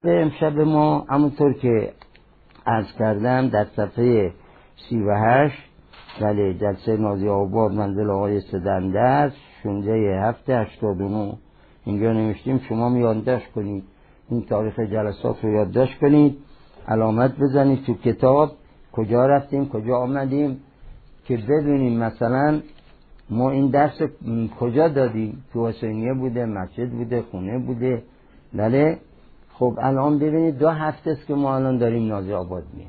به امشب ما همونطور که عرض کردم در صفحه 38 بله جلسه نازی آباد منزل آقای سدنده است 16/7/89 اینجا نوشتیم شما یادداشت کنید این تاریخ جلسات رو یادداشت کنید علامت بزنید تو کتاب کجا رفتیم کجا آمدیم که بدونیم مثلا ما این درس کجا دادیم تو حسینیه بوده مسجد بوده خونه بوده بله. خب الان ببینید 2 هفته است که ما الان داریم نازی آباد میایم.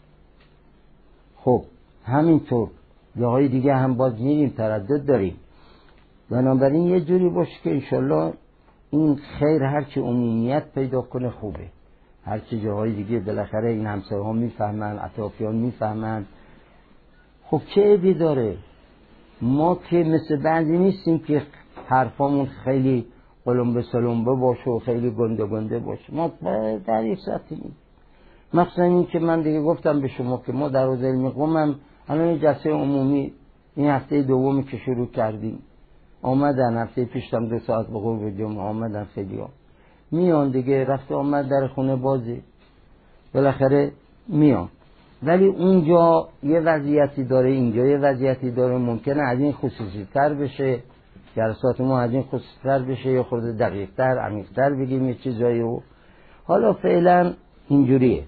خب همینطور جاهای دیگه هم باز میریم تردد داریم. بنابراین یه جوری باشه که انشالله این خیر هرچی عمومیت پیدا کنه خوبه. هرچی جاهای دیگه بالاخره این همسایه ها میفهمن اطرافیان میفهمن. خب چه عیبی داره؟ ما که مثل بعضی نیستیم که حرفامون خیلی قلمبه سلمبه باشه و خیلی گنده گنده باشه. ما در یک سطحیم. مثلا این که من دیگه گفتم به شما که ما در حوزه علمی قم هم الان جلسه عمومی این هفته دومی که شروع کردیم آمدن. هفته پیشم 2 ساعت به قرب جمعه آمدن خیلی ها میان دیگه رفته آمد در خونه بازی بالاخره میان. ولی اونجا یه وضعیتی داره اینجا یه وضعیتی داره ممکنه از این خصوصی تر بشه جلسات ما از این خصوصی تر بشه یا خود دقیق تر عمیق تر بگیم یه چیزایی رو. حالا فعلا اینجوریه.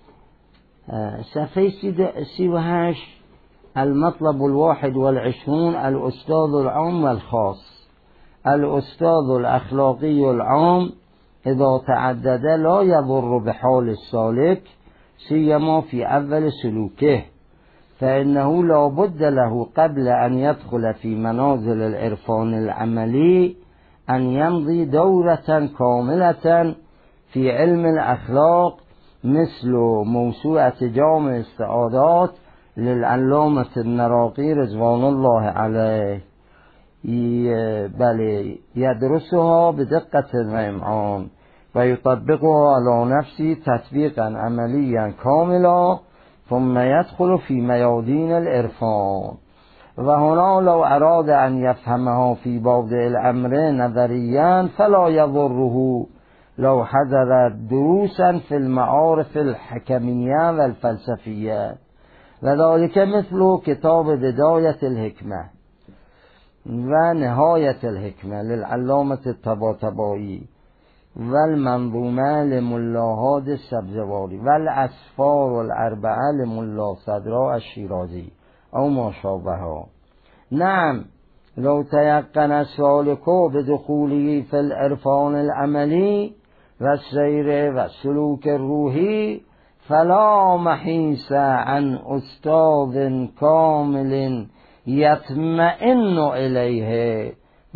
صفحه 38 المطلب 21 الاستاذ العام والخاص الاستاذ الاخلاقی العام اذا تعدد لا يضر بحال السالك سيما في اول سلوكه فإنه لا بد له قبل أن يدخل في منازل العرفان العملي أن يمضي دورة كاملة في علم الأخلاق مثل موسوعة جامع السعادات للعلامة النراقي رضوان الله عليه بل يدرسها بدقة وإمعان ويطبقها على نفسه تطبيقا عمليا كاملا ثم يدخل في ميادين العرفان وهنا لو أراد أن يفهمها في بعض الأمر نظريا فلا يضره لو حضر دروسا في المعارف الحكمية والفلسفية وذلك مثل كتاب بداية الحكمة ونهاية الحكمة للعلامة الطباطبائي والمنظومه لملاحاد السبزواری والاسفار الاربعه لملا صدرا الشیرازی او ما شابهها. نعم لو تيقن السالك بدخوله في العرفان العملي والسير والسلوك الروحي فلا محيص عن استاذ كامل يطمئن إليه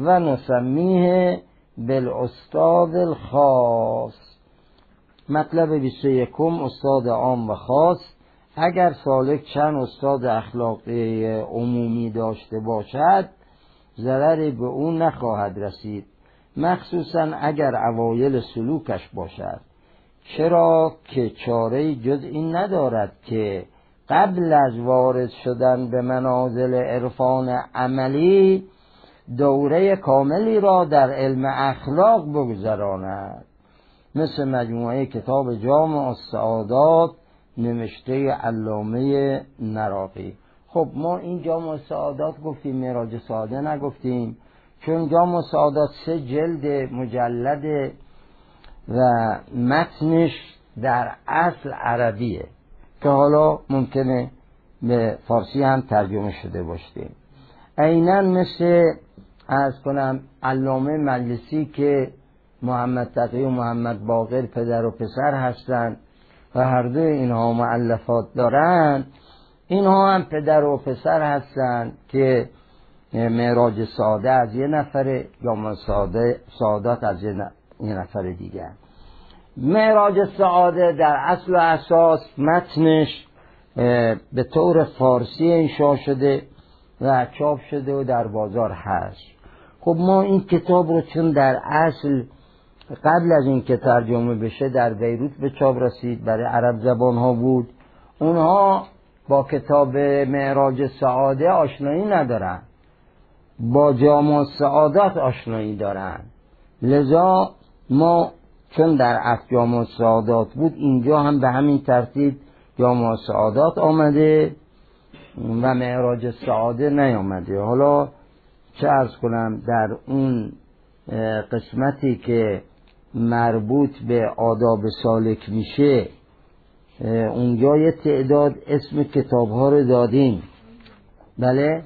ونسميه بالاستاذ الخاص. مطلب 21 استاد عام و خاص. اگر سالک چند استاد اخلاقی عمومی داشته باشد ضرری به اون نخواهد رسید مخصوصا اگر اوایل سلوکش باشد چرا که چاره جز این ندارد که قبل از وارد شدن به منازل عرفان عملی دوره کاملی را در علم اخلاق بگذراند مثل مجموعه کتاب جامع السعادات نوشته علامه نراقی. خب ما این جامع السعادات گفتیم معراج سعاده نگفتیم چون جامع السعادات 3 جلد مجلد و متنش در اصل عربیه که حالا ممکنه به فارسی هم ترجمه شده باشه. عیناً مثل عرض کنم علامه مجلسی که محمد تقی و محمد باقر پدر و پسر هستند و هر دو اینها مؤلفات دارند اینها هم پدر و پسر هستند که معراج سعاده از یه نفر جامع سعادات از یه نفر دیگه. معراج سعاده در اصل و اساس متنش به طور فارسی انشا شده و چاپ شده و در بازار هست. خب ما این کتاب رو چون در اصل قبل از این که ترجمه بشه در بیروت به چاپ رسید برای عرب زبان ها بود اونها با کتاب معراج سعاده آشنایی ندارن با جامع سعادات آشنایی دارن لذا ما چون در جامع السعادات بود اینجا هم به همین ترتیب جامع السعادات آمده و معراج السعاده نیامده. حالا چه عرض کنم، در اون قسمتی که مربوط به آداب سالک میشه اونجا یه تعداد اسم کتاب ها رو دادیم. بله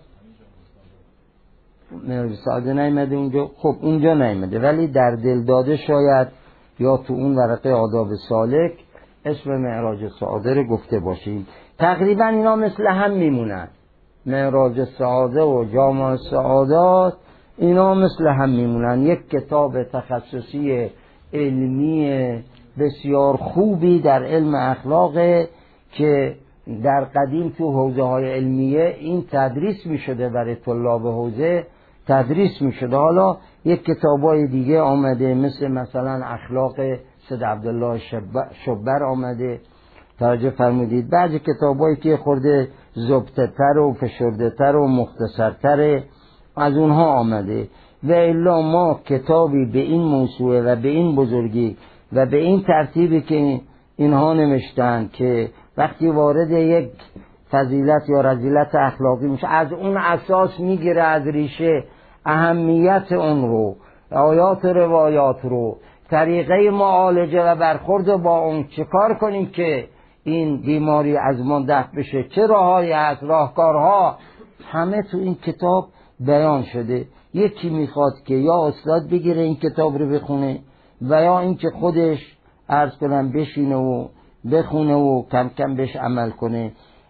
معراج السعاده نیامده اونجا، خب اونجا نیامده، ولی در دل داده شاید یا تو اون ورقه آداب سالک اسم معراج السعاده رو گفته باشیم. تقریبا اینا مثل هم میمونن، معراج السعاده و جامع السعادات اینا مثل هم میمونن. یک کتاب تخصصی علمی بسیار خوبی در علم اخلاق که در قدیم تو حوزه های علمیه این تدریس می شده، برای طلاب حوزه تدریس می شده. حالا یک کتابای دیگه آمده مثلا اخلاق سید عبدالله شبر آمده، توجه فرمودید. بعضی کتابایی که خورده ضبط‌تر و فشرده‌تر و مختصرتر از اونها آمده. و الا ما کتابی به این موسوعه و به این بزرگی و به این ترتیبی که اینها نوشتن که وقتی وارد یک فضیلت یا رذیلت اخلاقی میشه از اون اساس میگیره، از ریشه اهمیت اون رو، آیات روایات رو، طریقه معالجه و برخورد با اون، چه کار کنیم که این بیماری از ما دفع بشه، چه راههایی هست، راهکارها، همه تو این کتاب بیان شده. یکی میخواد که یا استاد بگیره این کتاب رو بخونه و یا اینکه خودش عرض کنم بشینه و بخونه و کم کم بهش عمل کنه.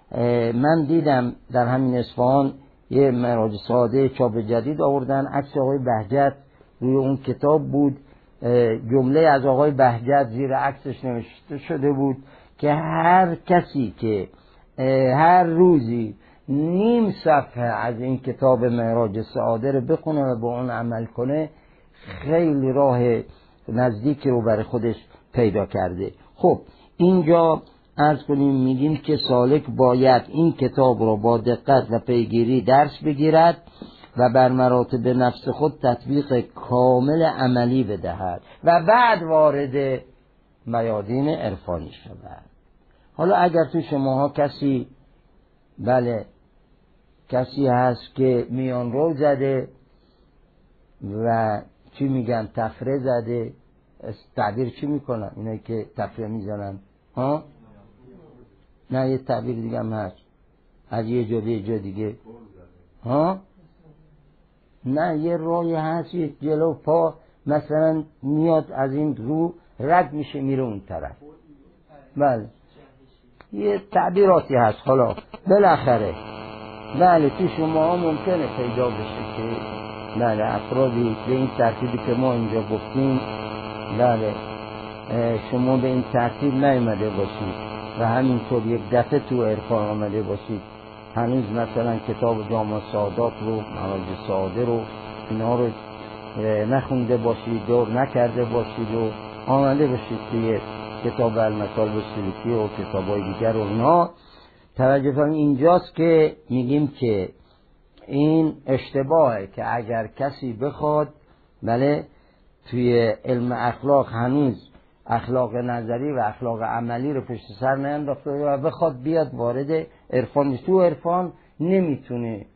من دیدم در همین اصفهان یه معراج السعاده چاپ جدید آوردن، عکس آقای بهجت روی اون کتاب بود، جمله از آقای بهجت زیر عکسش نوشته شده بود که هر کسی که هر روزی نیم صفحه از این کتاب معراج السعاده رو بخونه و به اون عمل کنه خیلی راه نزدیکی رو برای خودش پیدا کرده. خب اینجا عرض کنیم میگیم که سالک باید این کتاب رو با دقت و پیگیری درس بگیرد و بر مراتب نفس خود تطبیق کامل عملی بدهد و بعد وارد میادین عرفانی شود. حالا اگر تو شماها کسی هست که میان رو زده و چی میگن تفره زده، تعبیر چی میکنن اینایی که تفره میزنن ها؟ نه یه تعبیر دیگه هم هست، از یه جا به یه جا دیگه ها؟ نه یه روی هست، یه جلو پا مثلا میاد از این رو رد میشه میره اون طرف. بله یه تعبیراتی هست. حالا بالاخره بله تو شما ها ممکنه پیدا بشه که بله افرادی به این ترتیبی که ما اینجا گفتیم بله شما به این ترتیب نیامده باشید و همینطور یک دفعه تو عرفان آمده باشید، هنوز مثلا کتاب جامع السعادات رو، معراج السعاده رو اینا رو نخونده باشید، دور نکرده باشید و آمده باشید توی کتاب المطالب السلوکی و کتابای دیگر و اینا. توجه کنید اینجاست که میگیم که این اشتباهه که اگر کسی بخواد بله توی علم اخلاق هنوز اخلاق نظری و اخلاق عملی رو پشت سر نینداخته و بخواد بیاد وارد عرفان، تو عرفان نمیتونه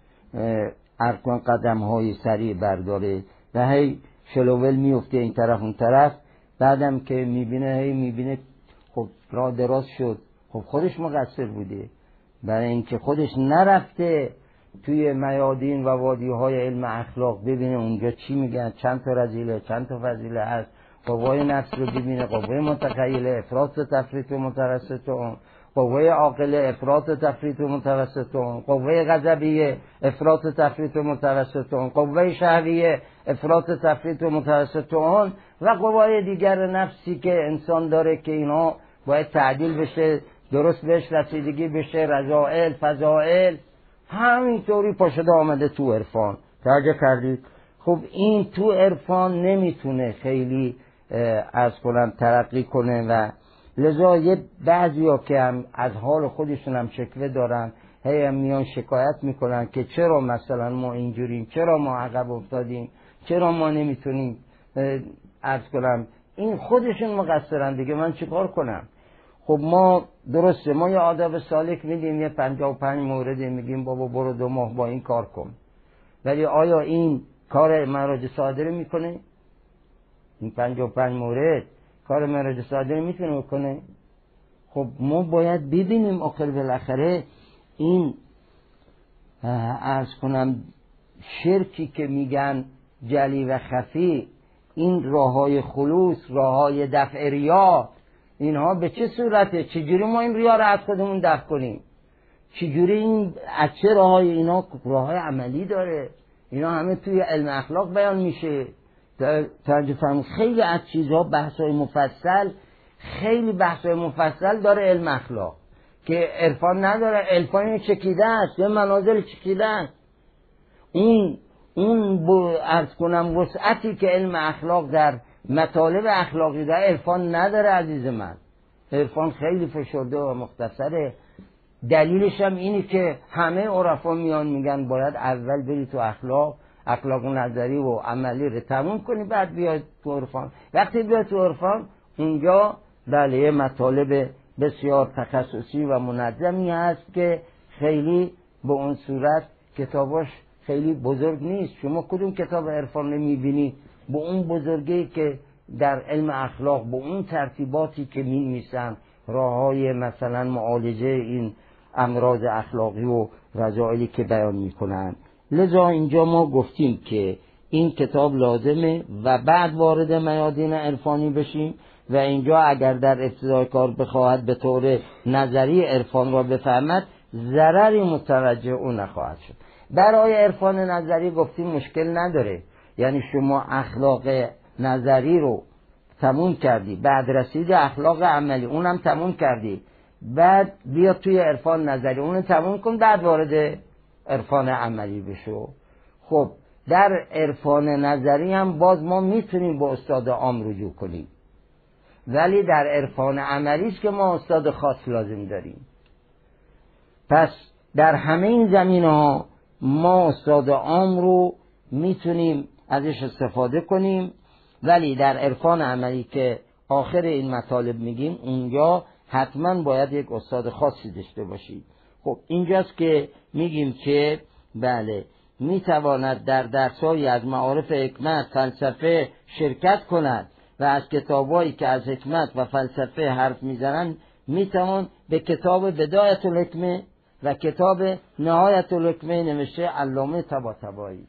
ارکان قدم های سریع برداره و هی شلوول میفته این طرف اون طرف، بعدم که میبینه خب راه دراز شد، خب خودش مقصر بوده برای اینکه خودش نرفته توی میادین و وادی های علم اخلاق ببینه اونجا چی میگن، چند تا رذیله چند تا فضیله هست، قوای نفس رو ببینه، قوای متخیله، افراط و تفریط و متوسط اون، قوای عاقله، افراط و تفریط و متوسط اون، قوای غضبیه، افراط و تفریط و متوسط اون، قوای شهویه، افراط و تفریط و متوسط اون و قوای دیگر نفسی که انسان داره که اینا باید تعدیل بشه، درست بهش رسیدگی بشه، رذائل، فضائل، همینطوری پاشده آمده تو عرفان. توجه کردید؟ خب این تو عرفان نمیتونه خیلی از کنم ترقی کنه و لذا یه بعضیا که هم از حال خودشون هم شکوه دارن، هی هم میان شکایت میکنن که چرا مثلا ما اینجوریم، چرا ما عقب افتادیم، چرا ما نمیتونیم از کنم این خودشون مقصرن دیگه، من چیکار کنم؟ خب ما درسته ما یه آداب سالک میدیم، یه 55 مورد میگیم بابا برو 2 ماه با این کار کن، ولی آیا این کار معراج صادره میکنه؟ این 55 مورد کار معراج صادره میتونه بکنه؟ خب ما باید ببینیم آخر بالاخره این عرض کنم شرکی که میگن جلی و خفی، این راههای خلوص، راههای دفع ریا، اینها به چه صورته؟ چجوری ما این ریا رو از خودمون دفع کنیم؟ چجوری این از چه راههای؟ اینا راههای عملی داره، اینا همه توی علم اخلاق بیان میشه. توجه فرمایید خیلی از چیزها بحث‌های مفصل، خیلی بحث‌های مفصل داره علم اخلاق که عرفان نداره. عرفان چکیده است، یه منازل چکیده است. اون عرض کنم وسعتی که علم اخلاق در مطالب اخلاقی داره عرفان نداره عزیز من. عرفان خیلی فشرده و مختصره. دلیلش هم اینه که همه عرفا میان میگن باید اول بری تو اخلاق نظری و عملی رو تموم کنی بعد بیاید تو عرفان. وقتی بیاید تو عرفان اونجا بله مطالب بسیار تخصصی و منظمی هست که خیلی به اون صورت کتاباش خیلی بزرگ نیست. شما کدوم کتاب عرفان رو میبینی به اون بزرگی که در علم اخلاق، به اون ترتیباتی که می‌نویسن، راههای مثلا معالجه این امراض اخلاقی و رذائلی که بیان میکنن. لذا اینجا ما گفتیم که این کتاب لازمه و بعد وارد میادین عرفانی بشیم و اینجا اگر در ابتدای کار بخواهد به طور نظری عرفان را بفهمد ضرری متوجه او نخواهد شد. برای عرفان نظری گفتیم مشکل نداره، یعنی شما اخلاق نظری رو تموم کردی، بعد رسید اخلاق عملی اونم تموم کردی، بعد بیا توی عرفان نظری اونو تموم کن، بعد وارد عرفان عملی بشو. خب در عرفان نظری هم باز ما میتونیم با استاد عام رجوع کنیم، ولی در عرفان عملی است که ما استاد خاص لازم داریم. پس در همه این زمینه‌ها ما استاد عام رو میتونیم ازش استفاده کنیم، ولی در عرفان عملی که آخر این مطالب میگیم اونجا حتما باید یک استاد خاصی داشته باشید. خب اینجاست که میگیم که بله میتواند در درس‌های از معارف حکمت فلسفه شرکت کند و از کتابایی که از حکمت و فلسفه حرف میزنند میتوان به کتاب بدایت الحکمه و کتاب نهایت الحکمه نوشته علامه طباطبایی.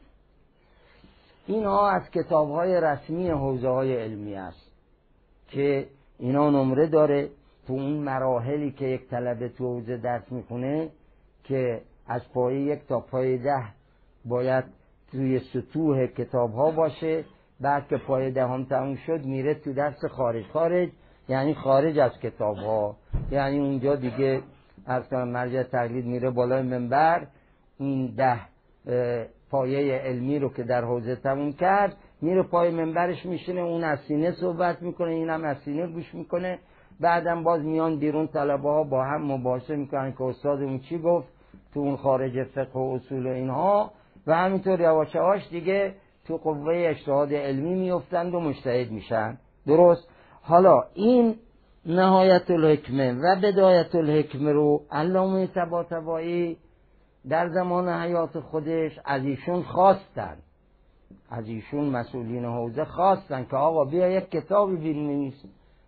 اینها از کتاب‌های رسمی حوزه‌های علمی است که اینا نمره داره تو اون مراحلی که یک طلبه تو حوزه درس میخونه که از پایه 1 تا پایه 10 باید توی سطوح کتاب‌ها باشه. بعد که پایه 10 تموم شد میره تو درس خارج، یعنی خارج از کتاب‌ها، یعنی اونجا دیگه از مرجع تقلید میره بالای منبر، این 10 پایه علمی رو که در حوزه تموم کرد میره پای منبرش میشینه، اون از سینه صحبت میکنه، اینم از سینه گوش میکنه. بعدم باز میان بیرون طلبه ها با هم مباحثه میکنن که استادمون چی گفت تو اون خارج فقه و اصول و اینها، و همینطور یواش یواش دیگه تو قوه اجتهاد علمی میافتند و مجتهد میشن. درست؟ حالا این نهایت الحکمه و بدایت الحکمه رو علامه طباطبایی در زمان حیات خودش از ایشون خواستن، از ایشون مسئولین حوزه خواستن که آقا بیا یک کتابی بنویس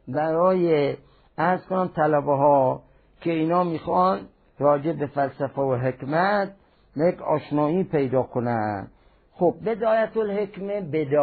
برای از کنم طلبه ها که اینا میخوان راجع به فلسفه و حکمت یک آشنایی پیدا کنن. خب بدایت الحکمه،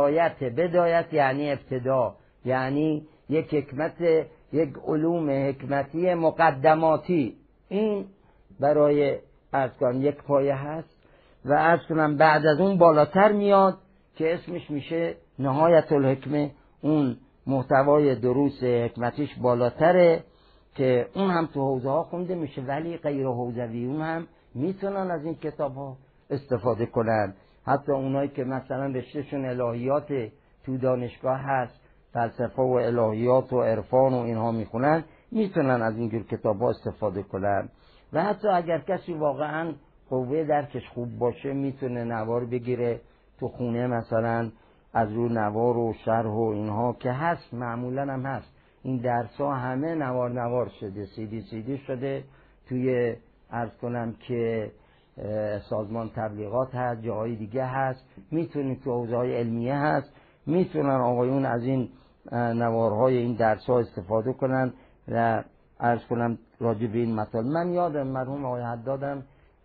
بدایت یعنی ابتدا، یعنی یک حکمت، یک علوم حکمتی مقدماتی، این برای از کنم یک پایه هست و از کنم بعد از اون بالاتر میاد که اسمش میشه نهایت الحکمه. اون محتوای دروس حکمتیش بالاتره که اون هم تو حوزه ها خونده میشه، ولی غیر حوزویون هم میتونن از این کتاب ها استفاده کنن. حتی اونایی که مثلا رشتهشون الهیات تو دانشگاه هست، فلسفه و الهیات و عرفان و اینها میخونن، میتونن از اینجور کتاب ها استفاده کنن. و حتی اگر کسی واقعا قوه درکش خوب باشه میتونه نوار بگیره تو خونه مثلا از رو نوار و شرح و اینها که هست، معمولا هم هست. این درس ها همه نوار شده، CD شده. توی عرض کنم که سازمان تبلیغات هست، جاهای دیگه هست، میتونید تو حوزه‌های علمیه هست، میتونن آقایون از این نوارهای این درس ها استفاده کنن و عرض کنم راجع به این مطالب. من یادم مرحوم آقای حدادم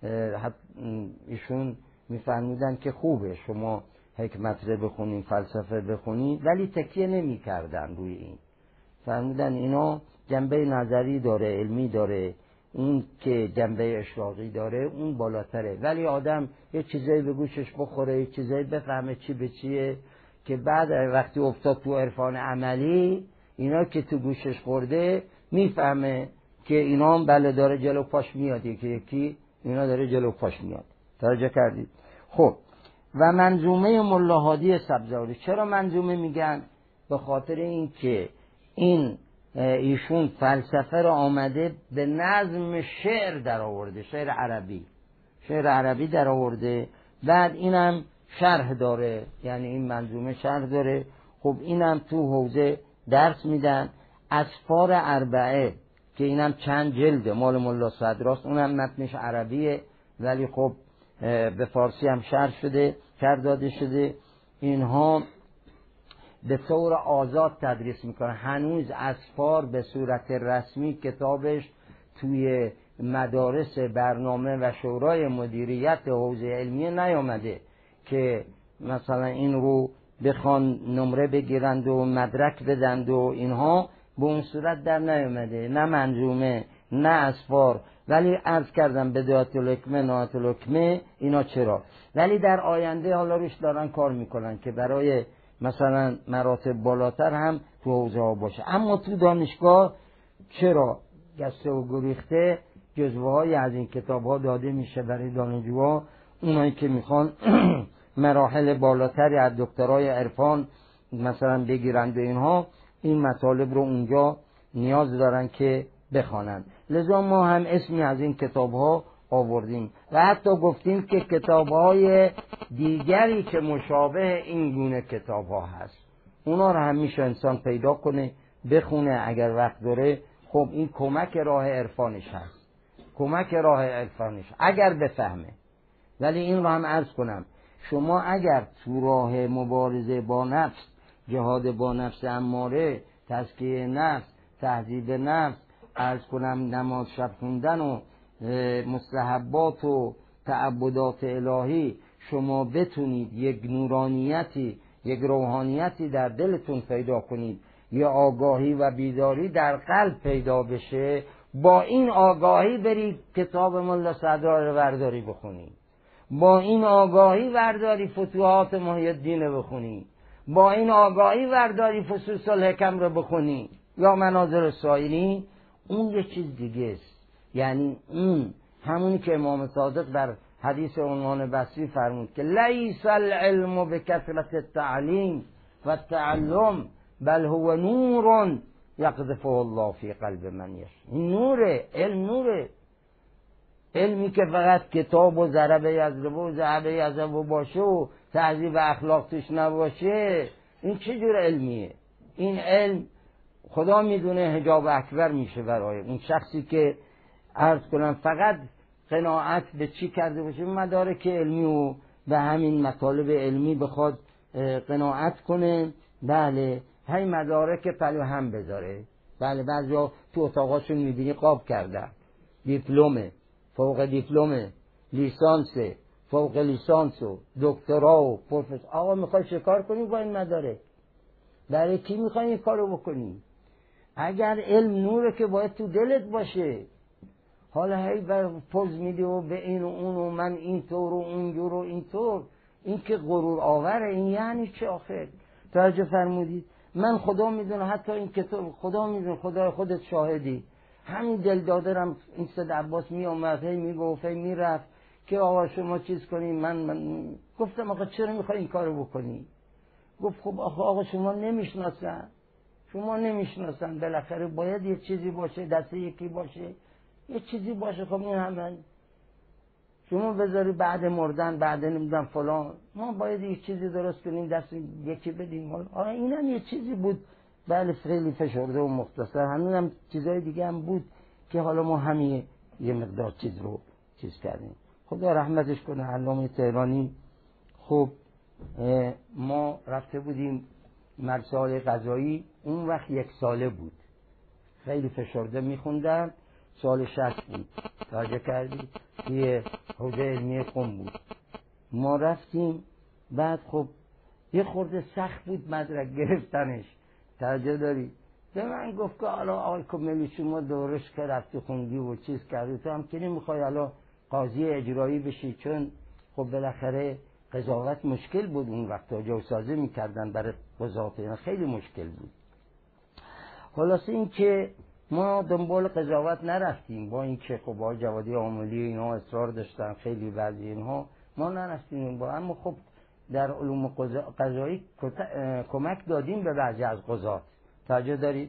ایشون میفرمودن که خوبه شما حکمت رو بخونین، فلسفه بخونین، ولی تکیه نمی کردن روی این. فرمودن اینا جنبه نظری داره، علمی داره، اون که جنبه اشراقی داره اون بالاتره، ولی آدم یه چیزایی به گوشش بخوره، یه چیزایی بفهمه چی به چیه، که بعد وقتی افتاد تو عرفان عملی اینا که تو گوشش خورده میفهمه که اینا هم بله داره جلو پاش میاد، یکی اینا داره جلو پاش میاد. توجه کردید؟ خب و منظومه ملا هادی سبزواری. چرا منظومه میگن؟ به خاطر این که این ایشون فلسفه رو آمده به نظم شعر در آورده، شعر عربی در آورده، بعد اینم شرح داره، یعنی این منظومه شرح داره. خب اینم تو حوزه درس میدن. اسفار اربعه که اینم چند جلده مال ملا صدراست، اونم متنش عربیه ولی خب به فارسی هم شرح داده شده. اینها به طور آزاد تدریس میکنه. هنوز اسفار به صورت رسمی کتابش توی مدارس برنامه و شورای مدیریت حوزه علمیه نیامده که مثلا این رو بخوان نمره بگیرند و مدرک بدند و اینها، به اون صورت در نیامده، نه منظومه نه اسفار. ولی عرض کردم بدایت الحکمه، نهایت الحکمه اینا چرا، ولی در آینده حالا روش دارن کار میکنن که برای مثلا مراتب بالاتر هم تو حوزه ها باشه. اما تو دانشگاه چرا گسته و گریخته جزوه های از این کتاب ها داده میشه برای دانشجوها، اونایی که میخوان مراحل بالاتری از دکترای عرفان مثلا بگیرند و اینها، این مطالب رو اونجا نیاز دارن که بخوانند. لذا ما هم اسمی از این کتاب ها آوردیم و حتی گفتیم که کتاب های دیگری که مشابه این گونه کتاب ها هست اونا رو هم میشه انسان پیدا کنه بخونه اگر وقت داره. خب این کمک راه عرفانش هست، اگر بفهمه. ولی این رو هم عرض کنم، شما اگر تو راه مبارزه با نفس، جهاد با نفس اماره، تزکیه نفس، تهذیب نفس، عرض کنم نماز شب خوندن و مستحبات و تعبدات الهی، شما بتونید یک نورانیتی، یک روحانیتی در دلتون پیدا کنید، یا آگاهی و بیداری در قلب پیدا بشه، با این آگاهی برید کتاب ملا صدرا رو برداری بخونید، با این آگاهی برداری فتوحات محی الدین رو بخونید، با این آگاهی برداری فصوص الحکم رو بخونید یا مناظر سائلین. اون یه چیز دیگه است. یعنی این همونی که امام صادق در حدیث عنوان بصری فرمود که لیس العلم بکثرت التعلیم و التعلم بل هو نور یقذفه الله فی قلب من یشاء. این نوره، علم نوره. علمی که فقط کتاب و ضربه یضربه و ضربه یضربه باشه و تهذیب اخلاق توش نباشه، این چه جور علمیه؟ این علم خدا میدونه حجاب اکبر میشه برای اون شخصی که عرض کنم فقط قناعت به چی کرده باشه، مدارک علمی و به همین مطالب علمی بخواد قناعت کنه. بله هی مدارک پلو هم بذاره. بله بعضیا تو اتاقاشون میبینی قاب کرده، دیپلمه، فوق دیپلمه، لیسانس، فوق لیسانس و دکترا و پروفسور. آقا میخوای شکار کنی با این مدارک؟ برای کی میخوای این کارو بکنی؟ اگر علم نوره که باید تو دلت باشه. حالا هی بر پوز میدی و به این و اون و من اینطور و اونجور و اینطور، این که غرور آوره. این یعنی چه آخر؟ توجه فرمودید؟ من خدا میدونه، حتی این کتاب خدا میدونه، خدا خودت شاهدی، همین دل دادرم این سید عباس می آمد هی میگفت هی میرفت که آقا شما چیز کنین. من گفتم آقا چرا میخوای این کارو بکنی؟ گفت خب آقا شما نمیشناسن، بالاخره باید یه چیزی باشه، دسته یکی باشه، یه چیزی باشه. خب این همه شما بذاری بعد مردن، بعد نمیدونم فلان، ما باید یه چیزی درست کنیم دست یکی بدیم. آره اینم یه چیزی بود، بله خیلی فشرده و مختصر. همین چیزای دیگه هم بود که حالا ما همین یه مقدار چیز رو چیز کردیم. خدا رحمتش کنه علامه تهرانی. خب ما رفته بودیم مرسال قضایی، اون وقت 1 ساله بود، خیلی فشرده میخوندم، سال 60 بود، توجه کردی؟ توی حوزه علمی قم بود. ما رفتیم، بعد خب یه خورده سخت بود مدرک گرفتنش، توجه داری؟ به من گفت که حالا آقای کمیلی شما دورش که رفتی خوندی و چیز کردی، تو هم که نمیخوای حالا قاضی اجرایی بشی، چون خب بالاخره قضاوت مشکل بود اون وقتا، جاسازی میکردن برای قضات، خیلی مشکل بود. خلاصه این که ما دنبال قضاوت نرفتیم، با این که خب با جوادی عاملی اینا اصرار داشتن خیلی بعضی اینها، ما نرفتیم با، اما خب در علوم قضایی کمک دادیم به بعضی از قضات، توجه دارید؟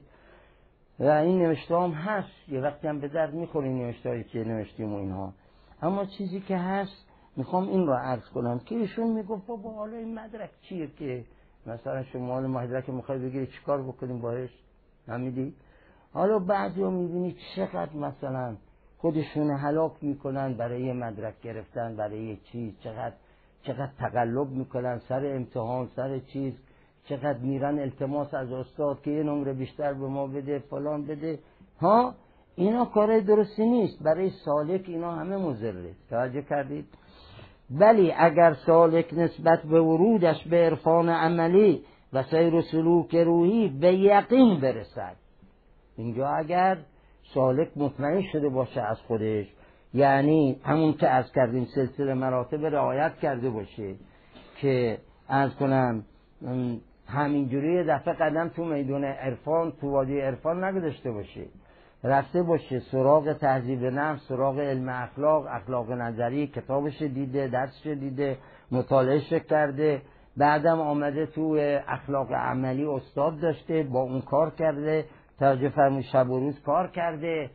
و این نوشته هم هست، یه وقتی هم به درد میخوری نوشتهایی که نوشتیم و اینها. اما چیزی که هست میخوام این رو عرض کنم که ایشون میگفت بابا حالا این مدرک چیه که مثلا شما مدرک میخوای بگیری چیکار بکنیم باهاش، نمیدی؟ حالا بعضی رو میبینی چقدر مثلا خودشون هلاک میکنن برای مدرک گرفتن، برای چیز، چقدر تقلب میکنن سر امتحان، سر چیز، چقدر میرن التماس از استاد که یه نمره بیشتر به ما بده، فلان بده. ها اینا کار درستی نیست، برای سالک اینا همه مضره، توجه کردید؟ ولی اگر سالک نسبت به ورودش به عرفان عملی و سیر و سلوک روحی به یقین برسد، اینجا اگر سالک مطمئن شده باشه از خودش، یعنی همون که عرض کردیم سلسله مراتب رعایت کرده باشه، که عرض کنم همینجوری دفعه قدم تو میدون عرفان، تو وادی عرفان نگذاشته باشه، رفته باشه سراغ تهذیب نفس، سراغ علم اخلاق، اخلاق نظری، کتابش دیده، درسش دیده، مطالعهش کرده، بعدم آمده تو اخلاق عملی استاد داشته، با اون کار کرده، توجه فرمود، شب و روز کار کرده،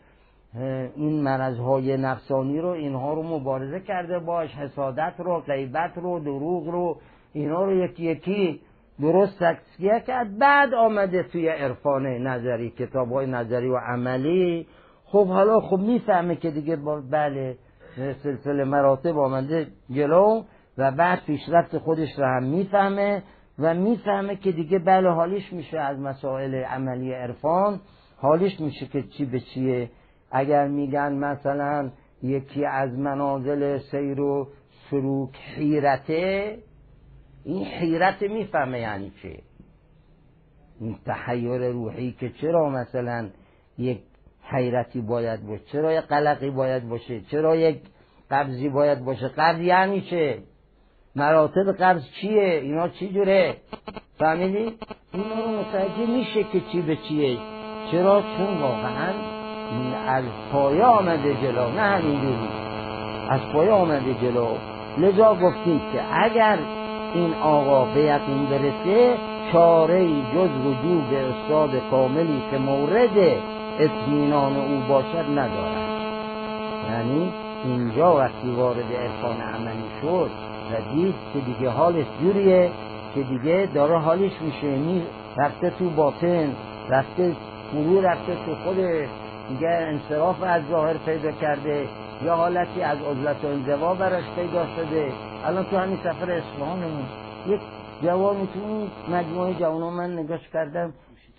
این مرضهای نفسانی رو اینها رو مبارزه کرده باش، حسادت رو، غیبت رو، دروغ رو، اینا رو یکی یکی درست تکسیه کرد، بعد آمده توی عرفان نظری، کتاب‌های نظری و عملی. خب حالا خب میفهمه که دیگه بله سلسله مراتب آمده جلو و بعد پیشرفت خودش رو هم میفهمه و میفهمه که دیگه بله حالیش میشه از مسائل عملی عرفان، حالیش میشه که چی به چیه. اگر میگن مثلا یکی از منازل سیر و سلوک حیرته، این حیرت میفهمه یعنی چه، این تحیر روحی که چرا مثلا یک حیرتی باید باشه، چرا یک قلقی باید باشه، چرا یک قبضی باید باشه، قبض یعنی چه، مراتب قبض چیه، اینا چی جوره، فهمیدی؟ اینا رو متوجه میشه که چی به چیه. چرا؟ چون واقعا از پایه آمده جلو، نه همینجوری از پایه آمده جلو. لذا گفتیم که اگر این آقا به یقین برسه، چاره‌ای جز رجوع به استاد کاملی که مورد اطمینان او باشد ندارد. یعنی اینجا وقتی وارد عرفان عملی شد و دید که دیگه حالش جوریه که دیگه داره حالش میشه، رفته تو باطن، رفته فرو، رفته تو خود، دیگه انصراف از ظاهر پیدا کرده، یا حالتی از عزلت و انزوا براش پیدا شده. الان تو همین سفر اصفهانمون یک جوانی تو اون مجموعه جوانان من نگاش کردم،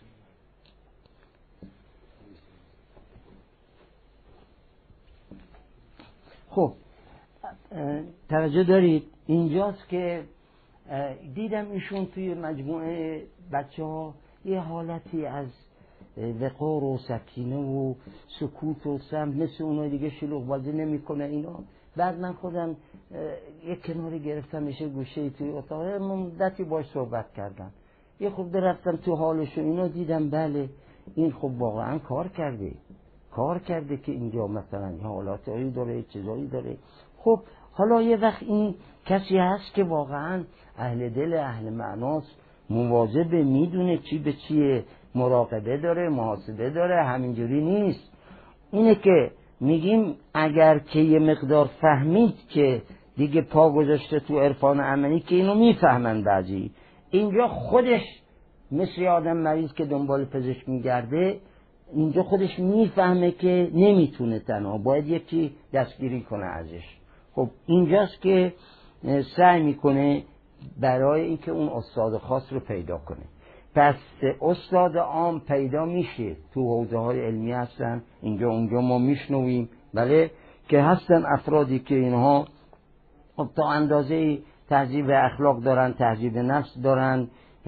خب توجه دارید اینجاست که دیدم ایشون توی مجموعه بچه ها یه حالتی از وقار و سکینه و سکوت و سمت، مثل اونها دیگه شلوغ بازی نمی کنه اینا. بعد من خودم یک کناری گرفتم میشه گوشه توی اتاق، مدتی باش صحبت کردم، یه خوب رفتم تو حالش و اینا، دیدم بله این خب واقعا کار کرده که اینجا مثلا یه حالاتایی داره، چیزایی داره. خب حالا یه وقت این کسی هست که واقعا اهل دل، اهل معناست، مواظبه، میدونه چی به چیه، مراقبه داره، محاسبه داره، همینجوری نیست. اینه که میگیم اگر که یه مقدار فهمید که دیگه پا گذاشته تو عرفان عملی که اینو میفهمن بعضی، اینجا خودش مثل آدم مریض که دنبال پزشک میگرده، اینجا خودش میفهمه که نمیتونه تنها، باید یکی دستگیری کنه ازش. خب اینجاست که سعی میکنه برای اینکه اون استاد خاص رو پیدا کنه. پس استاد عام پیدا میشه، تو حوزه های علمی هستن، اینجا اونجا ما میشنویم، بله، که هستن افرادی که اینها تا اندازه تهذیب اخلاق دارن، تهذیب نفس دارن،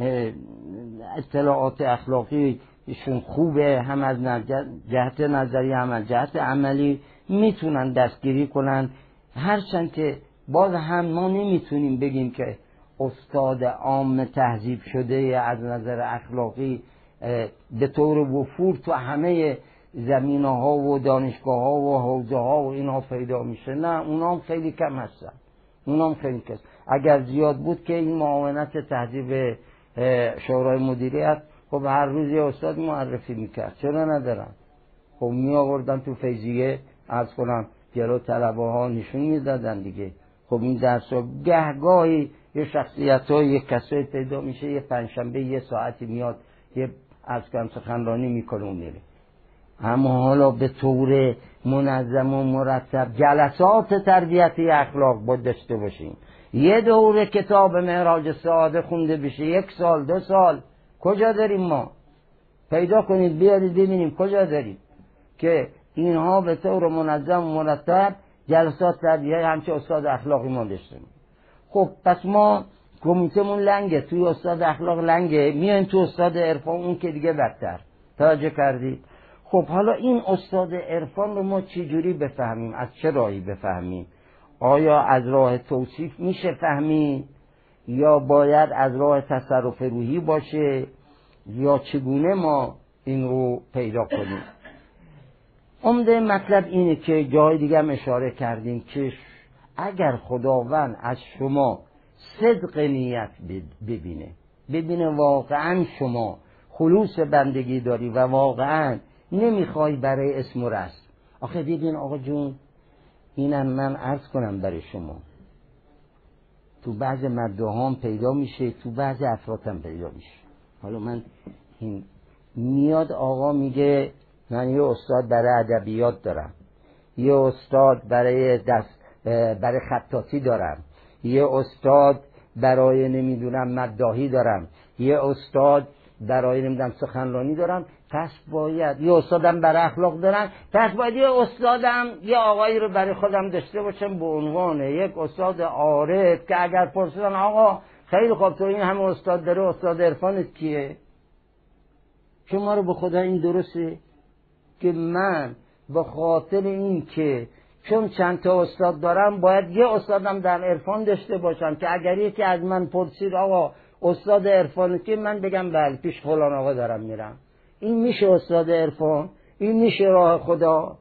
اطلاعات اخلاقی ایشون خوبه، هم از جهت نظری هم از جهت عملی میتونن دستگیری کنن. هرچند که باز هم ما نمیتونیم بگیم که استاد عام تهذیب شده از نظر اخلاقی به طور وفور تو همه زمینه ها و دانشگاه ها و حوزه ها و اینها پیدا میشه. نه، اونام خیلی کم هستن، اونام خیلی کم. اگر زیاد بود که این معاونت تهذیب شورای مدیریت خب هر روز یه استاد معرفی میکرد، چرا ندارن؟ خب می آوردن تو فیضیه از کنم جلو طلبه ها نشون میدادن دیگه. خب این درس ها گهگاهی یه شخصیت های یه کسایی پیدا میشه، یه پنجشنبه یه ساعتی میاد یه از کم سخنرانی میکنه و میره. اما حالا به طور منظم و مرتب جلسات تربیتی اخلاق باید داشته باشیم. یه دوره کتاب معراج سعاده خونده بشه، 1 سال 2 سال. کجا داریم ما؟ پیدا کنید بیارید ببینیم کجا داریم که اینها به طور منظم و مرتب جلسات تربیتی همچه استاد اخلاقی ما داشتیم. خب پس ما کمیتمون لنگه، توی استاد اخلاق لنگه، میایم تو استاد عرفان، اون که دیگه بدتر. توجه کردید؟ خب حالا این استاد عرفان رو ما چی جوری بفهمیم؟ از چه راهی بفهمیم؟ آیا از راه توصیف میشه فهمید یا باید از راه تصرف روحی باشه یا چگونه ما این رو پیدا کنیم؟ عمده مطلب اینه که جای دیگه هم اشاره کردیم که اگر خداوند از شما صدق نیت ببینه واقعا شما خلوص بندگی داری و واقعا نمیخوای برای اسم و رسم. آخه ببین آقا جون، اینم من عرض کنم برای شما، تو بعض مدعا هم پیدا میشه، تو بعض افراد هم پیدا میشه. حالا من این میاد آقا میگه من یه استاد برای ادبیات دارم، یه استاد برای خطاطی دارم، یه استاد برای نمیدونم مداحی دارم، یه استاد برای نمیدونم سخنرانی دارم، پس باید یه استادم برای اخلاق دارم، پس باید یه استادم یه آقایی رو برای خودم داشته باشم به عنوان یک استاد عارف که اگر پرسیدن آقا خیلی خوب تو این همه استاد داره، استاد عرفانت کیه؟ شما رو به خدا این درسته که من به خاطر این که چون چند تا استاد دارم باید یه استادم در عرفان داشته باشم که اگر یکی از من پرسید آقا استاد عرفان که من بگم بله پیش فلان آقا دارم میرم؟ این میشه استاد عرفان؟ این میشه راه خدا؟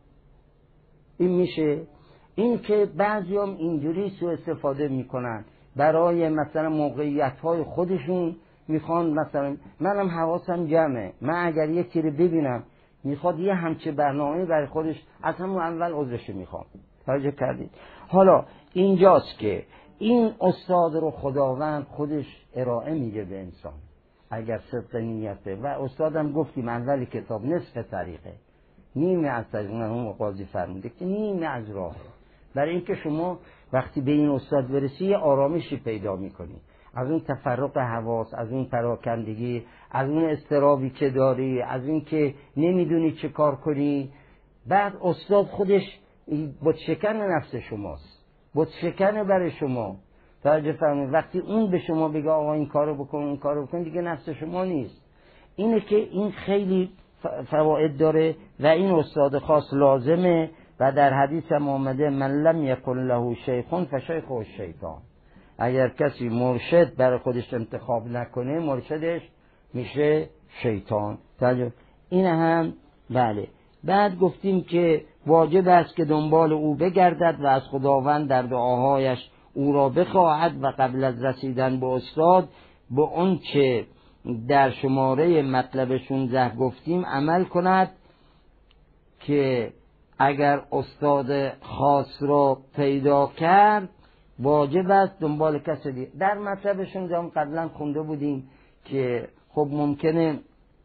این میشه؟ این که بعضیام اینجوری سوء استفاده میکنن برای مثلا موقعیت های خودشون، میخوان مثلا منم حواسم جمعه، من اگر یکی رو ببینم میخواد یه همچه برنامه برای خودش از همون اول عذرش میخوام. توجه کردید؟ حالا اینجاست که این استاد رو خداوند خودش ارائه میگه به انسان اگر صدق نیته. و استادم گفتیم اول کتاب نصف طریقه، نیمه از طریقه، اون قاضی فرموده که نیمه از راهه، برای اینکه شما وقتی به این استاد برسی یه آرامشی پیدا میکنی از اون تفرق حواس، از اون پراکندگی، از اون اضطرابی که داری، از این که نمیدونی چه کار کنی. بعد استاد خودش بتشکن نفس شماست، بتشکن برای شما. توجه فرمایید، وقتی اون به شما بگه آقا این کارو بکن اون کارو بکن، دیگه نفس شما نیست. اینه که این خیلی فواید داره و این استاد خاص لازمه. و در حدیث هم آمده من لم یکن له شیخ فشیخه الشیطان، اگر کسی مرشد برای خودش انتخاب نکنه مرشدش میشه شیطان. این هم بله. بعد گفتیم که واجب است که دنبال او بگردد و از خداوند در دعاهایش او را بخواهد و قبل از رسیدن به استاد به اون که در شماره مطلب 16 گفتیم عمل کند که اگر استاد خاص را پیدا کرد واجب است دنبال کسی دیگه. در مطلبشون هم قبلا خونده بودیم که خب ممکنه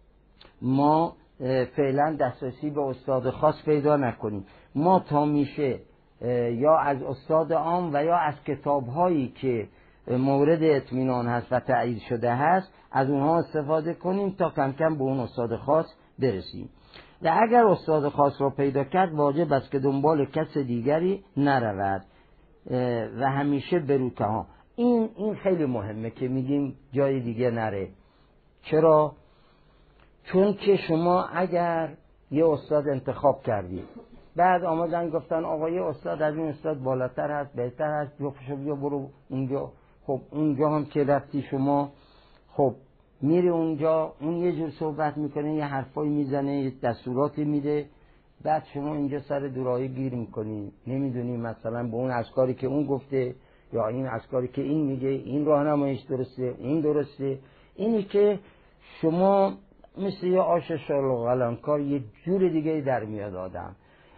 ما فعلا دسترسی به استاد خاص پیدا نکنیم. ما تا میشه یا از استاد عام و یا از کتاب‌هایی که مورد اطمینان هست و تایید شده هست از اونها استفاده کنیم تا کم کم به اون استاد خاص برسیم. و اگر استاد خاص را پیدا کرد واجب است که دنبال کس دیگری نرود و همیشه بروته ها. این خیلی مهمه که میگیم جای دیگه نره. چرا؟ چون که شما اگر یه استاد انتخاب کردید بعد آمدن گفتن آقا یه استاد از این استاد بالاتر هست بهتر هست بیا برو اونجا، خب اونجا هم که رفتی شما خب میری اونجا اون یه جور صحبت میکنه یه حرفایی میزنه یه دستوراتی میده بعد شما اینجا سر دوراهی گیر میکنی نمیدونی مثلا به اون افکاری که اون گفته یا این افکاری که این میگه این راهنماییش درسته این درسته. اینی که شما مثل یه آش شالقلانکار یه جور دیگه در میاد آدم،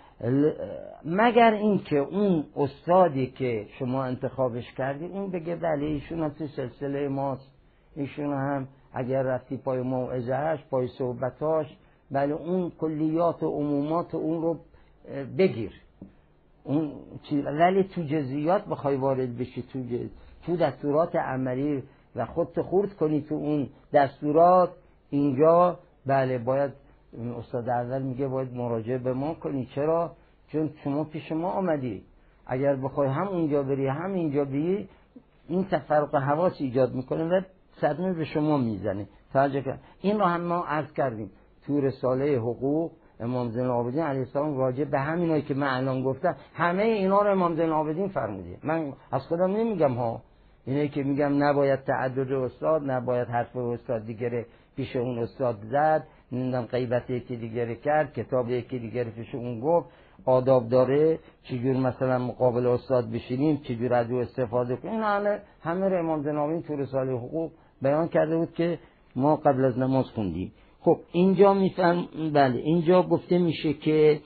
مگر این که اون استادی که شما انتخابش کردی اون بگه بله ایشون هم تو سلسله ماست، ایشون هم اگر رفتی پای موعظه‌اش پای صحبتاش بله اون کلیات و عمومات اون رو بگیر اون ولی تو جزئیات بخوای وارد بشی تو دستورات عملی و خودت خورد کنی تو اون دستورات اینجا بله باید استاد اول میگه باید مراجعه به ما کنی. چرا؟ چون شما پیش ما آمدی، اگر بخوای هم اونجا بری هم اینجا بری این تفرق حواس ایجاد میکنه و صدمه به شما میزنه. توجه کن. این رو هم ما عرض کردیم تو رساله حقوق امام زین العابدین علیه السلام راجع به همینایی که من الان گفتم همه اینا رو امام زین العابدین فرموده. من از خودم نمیگم ها، اینه که میگم نباید تعدد استاد، نباید حرف استاد دیگره پیش اون استاد زد، نمیدونم غیبت یکی دیگره کرد، کتاب یکی دیگره پیش اون گفت، آداب داره چجور مثلا مقابل استاد بشینیم چجور از او استفاده کنیم. این همه رو امام زین العابدین تو رساله حقوق بیان کرده بود که ما قبل از نماز خوندیم. خب اینجا میفهم بله اینجا گفته میشه که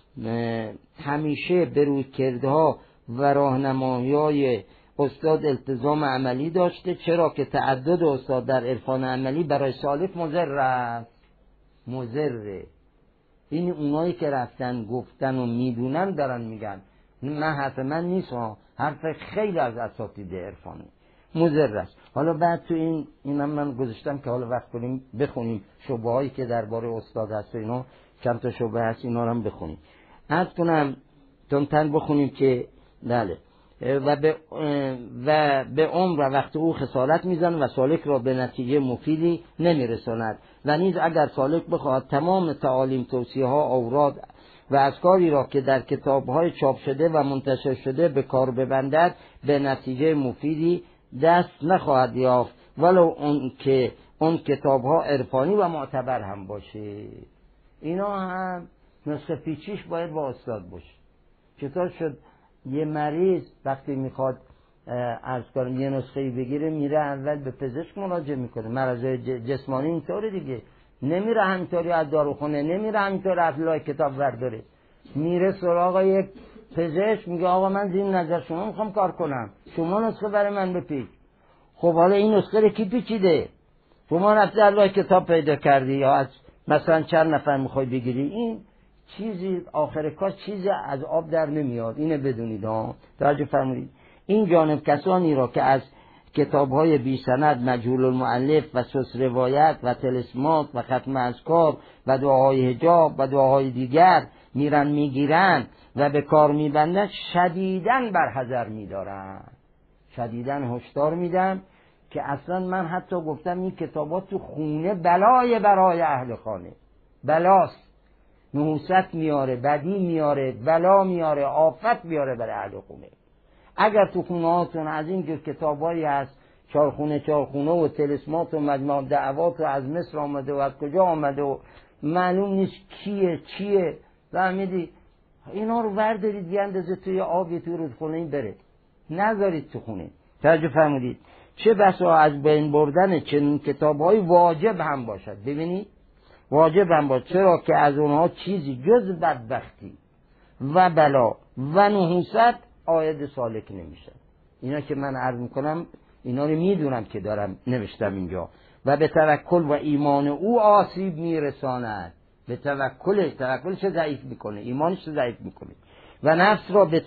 همیشه به رویکردها و راهنمایی‌های استاد التزام عملی داشته، چرا که تعدد استاد در عرفان عملی برای سالک مضره. این اونایی که رفتن گفتن و میدونن دارن میگن، من حرف من نیست ها، حرف خیلی از اساتید عرفانه، مضر است. حالا بعد تو اینم من گذاشتم که حالا وقت کنیم بخونیم شبههایی که درباره استاد هست و اینا چند تا شبهه هست اینا رو هم بخونیم. عرض کنم تون بخونیم که بله و به عمر و وقت او خسارت میزن و سالک را به نتیجه مفیدی نمیرساند و نیز اگر سالک بخواهد تمام تعالیم توصیه ها اوراد و اذکاری را که در کتاب‌های چاپ شده و منتشر شده به کار ببندد به نتیجه مفیدی دست نخواهد یافت ولو اون کتاب‌ها عرفانی و معتبر هم باشه. اینا هم نسخه پیچیش باید با استاد باشه. چطور شد یه مریض وقتی میخواد عرض کنم یه نسخه بگیره میره اول به پزشک مراجعه میکنه، مرضای جسمانی اینطوره دیگه، نمیره همینطوری از داروخونه، نمیره همینطوری از لای کتاب برداره، میره سراغ یک پزشک میگه آقا من زین نظر شما میخوام کار کنم، شما نسخه برای من بپیچ. خب حالا این نسخه رو کی پیچیده؟ شما رفتی از لای کتاب پیدا کردی یا از مثلا چند نفر میخوای بگیری؟ این چیزی آخر کار چیزی از آب در نمیاد، اینه بدونید ها. توجه فرمایید. این جانب کسانی را که از کتاب‌های بی سند مجهول المؤلف و سوس روایت و طلسمات و ختم اذکار و دعاهای حجاب و دعاهای دیگر میگیرن و به کار میبندن شدیداً برحذر میدارن، شدیداً هشدار میدم که اصلا من حتی گفتم این کتابات تو خونه بلای برای اهل خانه، بلاست، نحوست میاره، بدی میاره، بلا میاره، آفت میاره برای اهل خونه. اگر تو خونه هاتون از اینجور کتابایی هست چارخونه و طلسمات و مجموع دعوات و از مصر آمده و از کجا آمده و معلوم نیست کیه چیه فهمیدی، اینا رو بردارید بیاندازید توی آبی توی رودخونه این بره، نذارید تو خونه. توجه فرمودید. چه بسا از بین بردن چنین کتاب‌های واجب هم باشد. ببینید واجب هم باشد، چرا که از اونها چیزی جز بدبختی و بلا و نحوست عاید سالک نمیشه. اینا که من عرض میکنم اینا رو میدونم که دارم نوشتم اینجا. و به توکل و ایمان او آسیب میرساند. به توکلش ضعیف میکنه، ایمانش ضعیف میکنه و نفس را به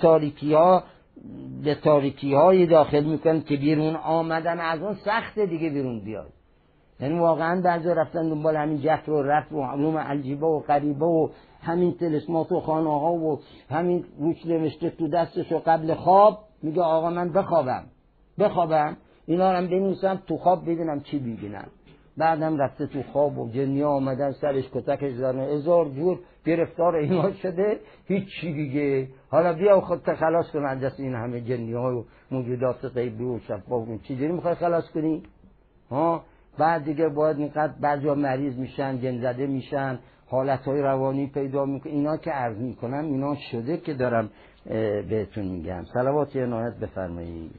تاریکی های داخل میکنه که بیرون آمدن از اون سخت دیگه بیرون بیاد. یعنی واقعا بعضی رفتن دنبال همین جفر و رفت و علوم عجیبه و غریبه و همین طلسمات و خانه ها و همین روش نوشته تو دستش و قبل خواب میگه آقا من بخوابم اینا رو هم بنویسم تو خواب ببینم چی ببینم. بعدم رفته تو خواب و جنیا آمدن سرش کتکش زدن، هزار جور گرفتار اینا شده، هیچ چی دیگه. حالا بیا خودت خلاص کن از دست این همه جنیا و موجودات غیبی و شفاف. چجوری میخوای خلاص کنی؟ بعد دیگه باید اینقدر بعضیا مریض میشن، جن زده میشن، حالتهای روانی پیدا میکنن. اینا که عرض میکنم اینا شده که دارم بهتون میگم. صلوات عنایت بفرمایید.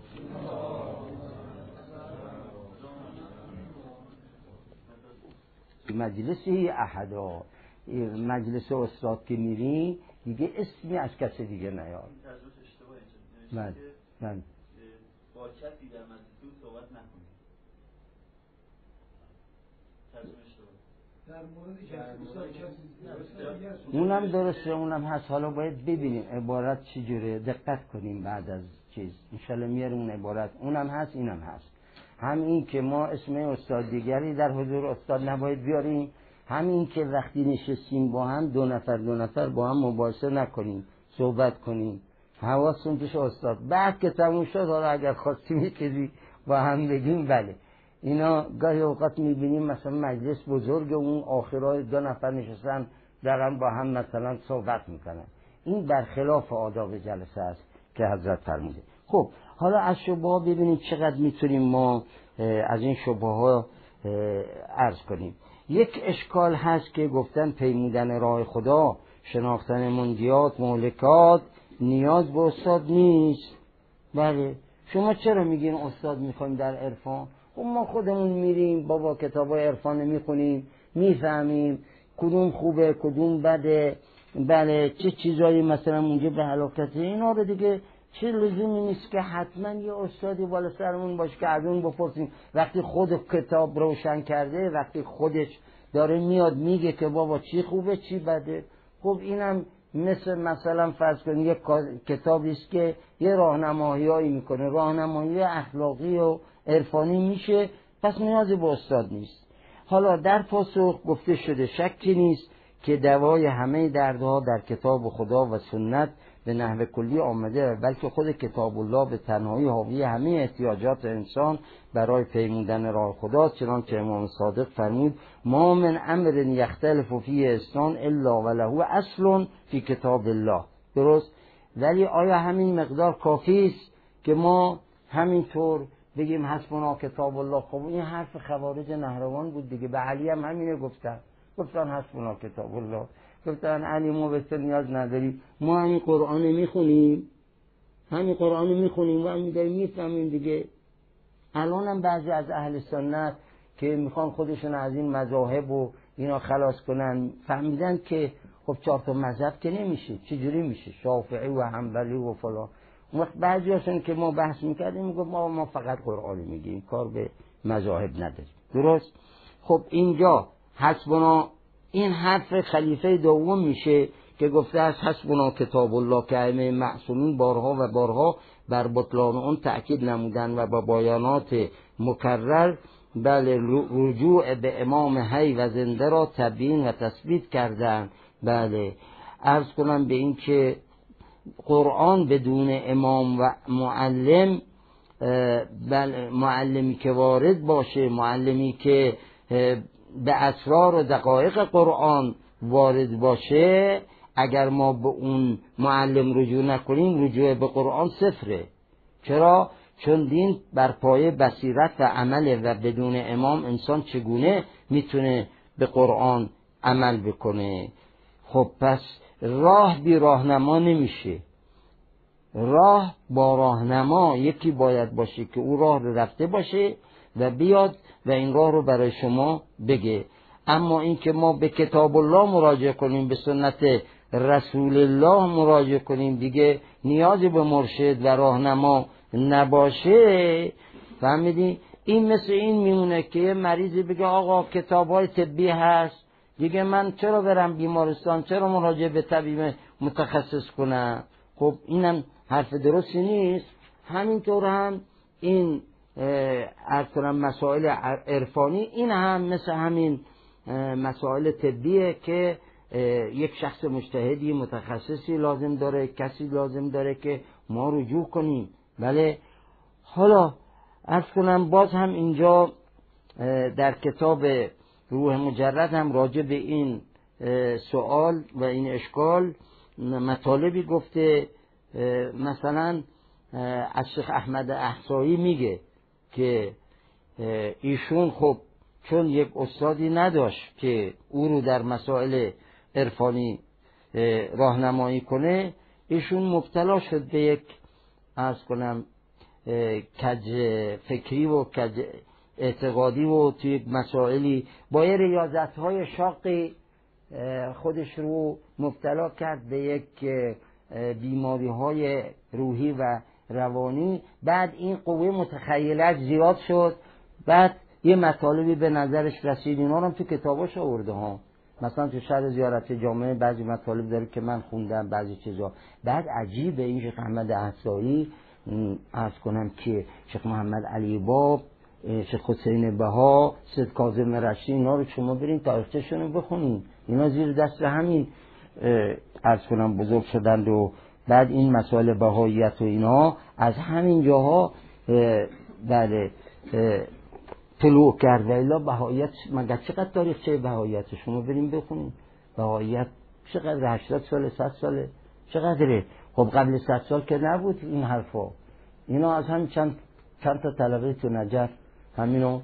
مجلسی احدا، مجلس استاد که میری دیگه اسمی از کسی دیگه نیار. من با کسی در مجلس صحبت نکنید. اونم درسته، اونم هست. حالا باید ببینیم عبارت چجوره، دقت کنیم بعد از چیز انشالله میاریم اون عبارت. اونم هست اینم هست. هم این که ما اسم استاد دیگری در حضور استاد نباید بیاریم، همین که وقتی نشستیم با هم دو نفر با هم مباحثه نکنیم، صحبت کنیم، حواستون پیش استاد. بعد که تموم شد حالا اگر خواستیم یک چیزی با هم بگیم بله. اینا گاهی اوقات میبینیم مثلا مجلس بزرگ اون آخرای دو نفر نشستن دارن با هم مثلا صحبت میکنن. این برخلاف آداب جلسه است که حضرت فرموده. خب حالا از شبهه ها ببینیم چقدر میتونیم ما از این شبهه ها عرض کنیم. یک اشکال هست که گفتن پیمودن راه خدا، شناختن منجیات مهلکات نیاز به استاد نیست. بله شما چرا میگین استاد میخوایم در عرفان؟ خب ما خودمون میریم بابا کتابای عرفان میخونیم، میفهمیم کدوم خوبه کدوم بده، بله چه چیزایی مثلا اونجا به هلاکته. اینا رو دیگه چه لزومی نیست که حتما یه استادی بالا سرمون باشه که از اون بپرسیم. وقتی خود کتاب روشن کرده، وقتی خودش داره میاد میگه که بابا چی خوبه چی بده. خب اینم مثلا فرض کنید یک کتابی است که یه راهنماییایی میکنه، راهنمایی اخلاقی و عرفانی میشه، پس نیازی به استاد نیست. حالا در پاسخ گفته شده شکی نیست که دوای همه دردها در کتاب خدا و سنت به نحو کلی آمده، بلکه خود کتاب الله به تنهایی حاوی همه احتیاجات انسان برای پیمودن راه خدا. چنانکه امام صادق فرمود ما من امر یختلف فیه اثنان الا وله اصل فی کتاب الله. درست؟ ولی آیا همین مقدار کافی است که ما همینطور بگیم حسبنا کتاب الله؟ خب این حرف خوارج نهروان بود دیگه. به علی هم همینه گفتن حسبنا کتاب الله. گفتن علی ما به نیاز نداریم، ما همین قرآن میخونیم و همین داریم میفهمیم دیگه. الان هم بعضی از اهل سنت که میخوان خودشون از این مذاهب و اینا خلاص کنن فهمیدن که خب 4 تا مذهب که نمیشه. چجوری میشه؟ شافعی و حنبلی و فلان. وقت بعضی هستن که ما بحث میکردیم میگفت ما فقط قرآن میگیم، کار به مذاهب نداریم. درست؟ خب اینجا حسبنا این حرف خلیفه دوم میشه که گفته است حسبنا کتاب الله که ائمه معصومین بارها و بارها بر بطلان اون تأکید نمودن و با بیانات مکرر بله رجوع به امام حی و زنده را تبیین و تثبیت کردن. بله عرض کنم به این که قرآن بدون امام و معلم، بله معلمی که وارد باشه، معلمی که به اسرار و دقایق قرآن وارد باشه، اگر ما به اون معلم رجوع نکنیم رجوع به قرآن صفره. چرا؟ چون دین بر پایه بصیرت و عمله و بدون امام انسان چگونه میتونه به قرآن عمل بکنه؟ خب پس راه بی راهنما نمیشه. راه با راهنما یکی باید باشه که او راه رو رفته باشه و بیاد و این راه رو برای شما بگه. اما این که ما به کتاب الله مراجعه کنیم، به سنت رسول الله مراجعه کنیم، دیگه نیازی به مرشد و راهنما نباشه، فهمیدی؟ این مثل این میمونه که یه مریضی بگه آقا کتاب‌های طبی هست، دیگه من چرا برم بیمارستان، چرا مراجعه به طبیب متخصص کنم؟ خب اینم حرف درستی نیست. همینطور هم این مسائل عرفانی این هم مثل همین مسائل طبیه که یک شخص مجتهدی متخصصی لازم داره، کسی لازم داره که ما رجوع کنیم. بله، حالا عرض کنم باز هم اینجا در کتاب روح مجرد هم راجع به این سوال و این اشکال مطالبی گفته. مثلا از شیخ احمد احصایی میگه که ایشون خب چون یک استادی نداشت که او رو در مسائل عرفانی راهنمایی کنه، ایشون مبتلا شد به یک عرض کنم کج فکری و کج اعتقادی و توی مسائلی با یه ریاضت‌های شاقی خودش رو مبتلا کرد به یک بیماری‌های روحی و روانی. بعد این قوه متخیلت زیاد شد، بعد یه مطالبی به نظرش رسید، اینا رو هم تو کتاباش آورده ها. مثلا تو شرح زیارت جامعه بعضی مطالب داره که من خوندم، بعضی چیزا. بعد عجیبه این شیخ احمد احصایی عرض کنم که شیخ محمد علی باب، شیخ حسین بها، سید کاظم رشتی، اینا رو شما برین تاریخچه‌شون رو بخونین، اینا زیر دست همین عرض کنم بزرگ شدند و بعد این مسائل بهاییت و اینا از همین جاها بله طلوع کرد. و الا بهاییت مگر چقدر تاریخچه بهاییت شما بریم بخونین. بهاییت چقدر 80 سال 100 ساله چقدره؟ خب قبل 100 سال که نبود این حرفا. اینا از همین چند تا طلبه تو نجف همینو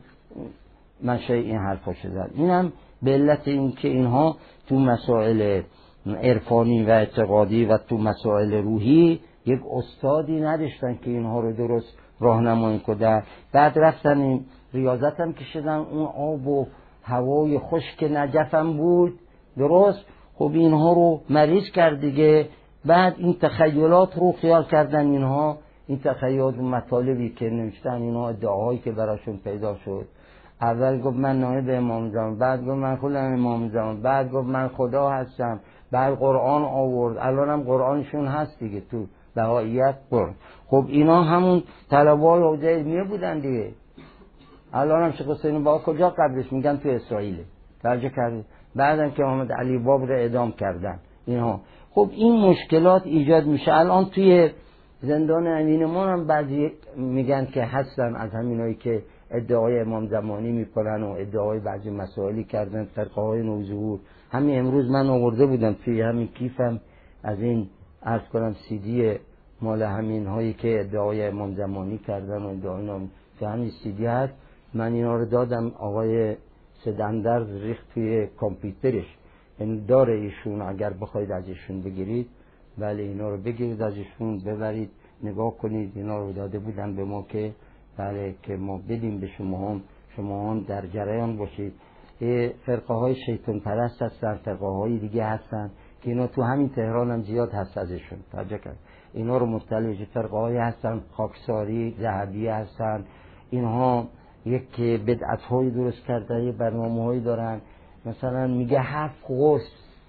منشأ این حرفا شدن. اینم به علت این که اینها تو مسائل عرفانی و اعتقادی و تو مسائل روحی یک استادی نداشتن که اینها رو درست راهنمایی کنه. بعد رفتن این ریاضت هم کشیدن، اون آب و هوای خشک نجف هم بود درست، خب اینها رو مریض کرد دیگه. بعد این تخیلات رو خیال کردن اینها، این تخیلات مطالبی که نوشتن اینها، ادعاهایی که براشون پیدا شد. اول گفت من نایب امام زمان، بعد گفت من خودم امام زمان، بعد گفت من خدا هستم، بعد قرآن آورد، الان هم قرآنشون هست دیگه تو بهاییت قرآن. خب اینا همون طلبه‌های حوزه علمیه بودن دیگه. الان هم شیخ حسین بها کجا قبرش؟ میگن تو اسرائیل. توجه کردید؟ بعدم که محمد علی باب رو اعدام کردن اینها. خب این مشکلات ایجاد میشه. الان توی زندان امینمان هم بعضی میگن که هستن از همینایی که ادعای امام زمانی میکنن و ادعای بعضی مسائلی کردن، فرقه های نوظهور. همین امروز من آورده بودم توی همین کیفم از این عرض کنم CD مال همین هایی که ادعای امام زمانی کردن و ادعای نام که همین CD هست. من اینا رو دادم، آقای سدندر ریخت توی کامپیوترش، این داره ایشون، اگر بخواید از ایشون بگیرید ولی اینا رو بگیرید از ایشون ببرید نگاه کنید. اینا رو داده بودن به ما که بله که ما بدیم به شما هم در جریان باشید. فرقه های شیطان پرست هستن، فرقه های دیگه هستن که اینا تو همین تهران هم زیاد هست ازشون. توجه کرد؟ اینا رو مطلع بشید. فرقه های هستن خاکساری، ذهبی هستن، اینها یک بدعت های درست کردن، یه برنامه هایی دارن. مثلا میگه 7 غسل.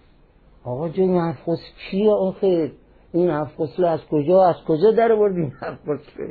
آقا جان این 7 غسل چیه آخه؟ این 7 غسل از کجا در آوردین 7 غسل؟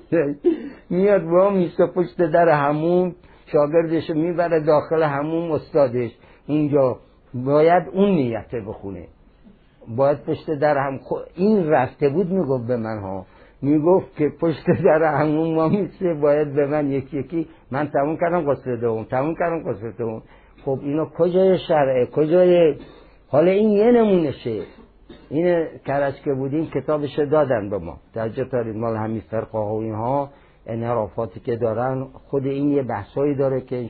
میاد با میسته پشت در همون، شاگردش میبره داخل همون، استادش اینجا باید اون نیته بخونه، باید پشت در هم این رفته بود میگفت به من ها، میگفت که پشت در همون ما میسته باید به من یکی من تموم کردم غسل دوم. خب اینا کجای شرعه کجای؟ حالا این یه نمونشه. این کرج که بودیم کتابش دادن به ما، توجه دارید؟ مال همین فرقه ها و اینها انحرافاتی که دارن، خود این یه بحثایی داره که